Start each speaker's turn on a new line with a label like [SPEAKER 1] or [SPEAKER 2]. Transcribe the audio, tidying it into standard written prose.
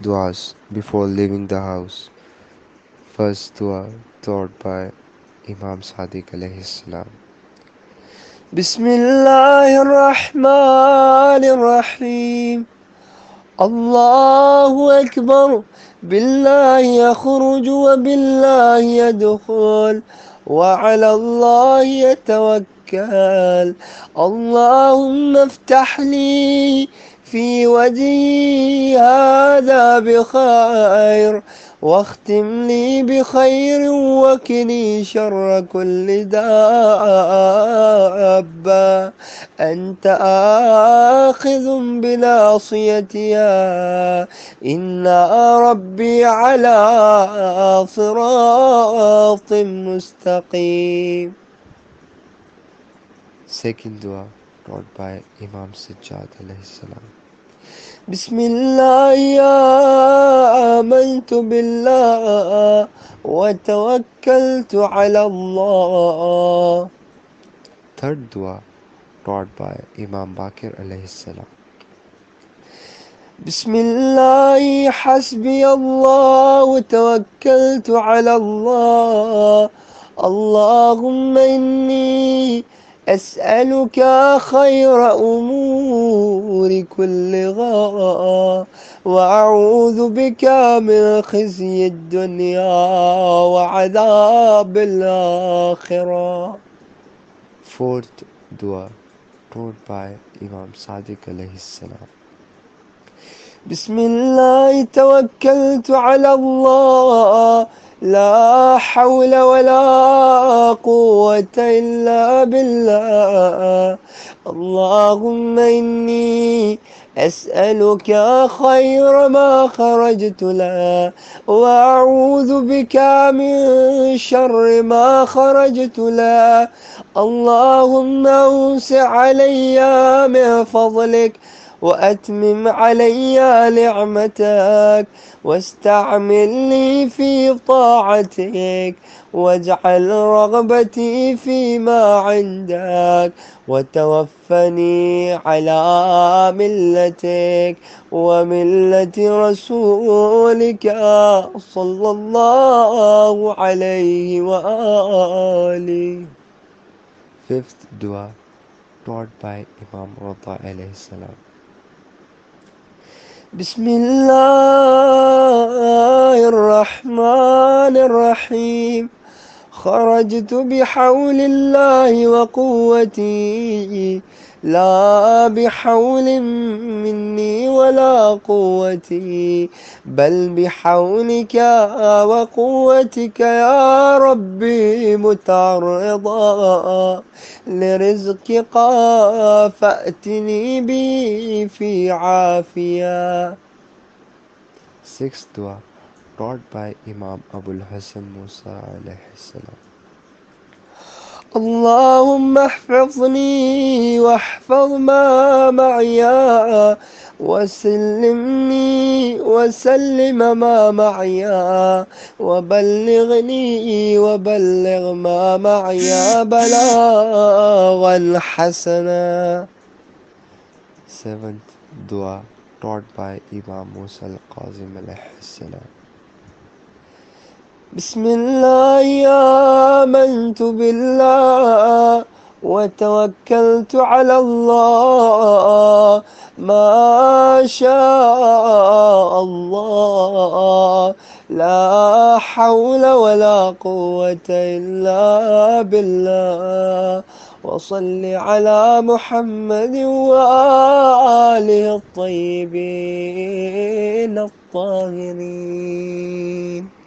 [SPEAKER 1] du'as before leaving the house. First dua taught by Imam Sadiq alayhi salam. بسم الله الرحمن الرحيم. الله أكبر. بالله يخرج وبالله يدخل وعلى الله يتوكل. اللهم افتح لي في وجهي هذا بخير واختم لي بخير وكني شر كل دابة أنت آخذ بناصيتها إن ربي على صراط مستقيم. Second dua taught by Imam Sajjad alayhi salam. بسم الله آمنت بالله وتوكلت على الله. Third dua taught by Imam Bakir alayhi salam. بسم الله حسبي الله توكلت على الله. اللهم إني أسألك خير أمور كلها وأعوذ بك من خزي الدنيا وعذاب الآخرة. Fourth dua taught by Imam Sadiq alayhi salam. بسم الله توكلت على الله لا حول ولا قوة إلا بالله. اللهم إني أسألك خير ما خرجت له وأعوذ بك من شر ما خرجت له. اللهم أوسع علي من فضلك وأتمم علي نعمتك واستعملني في طاعتك واجعل رغبتي فيما عندك وتوفني على ملتك وملة رسولك صلى الله عليه وآله. Fifth dua taught by Imam Rata alayhi salam. بسم الله الرحمن الرحيم. خرجت بحول الله وقوتي لا بحول مني ولا قوتي بل بحولك وقوتك يا ربي متعرضا لرزقك فأتني به في عافية. Sixth dua taught by Imam Abul Hasan Musa alayhi salam. اللهم احفظني واحفظ ما معي وسلمني وسلم ما معي وبلغني وبلغ ما معي بلاغا حسنا. Seventh dua taught by Imam Musa al-Qazim alayhi salam. بسم الله آمنت بالله وتوكلت على الله ما شاء الله لا حول ولا قوة إلا بالله. وصل على محمد وآله الطيبين الطاهرين.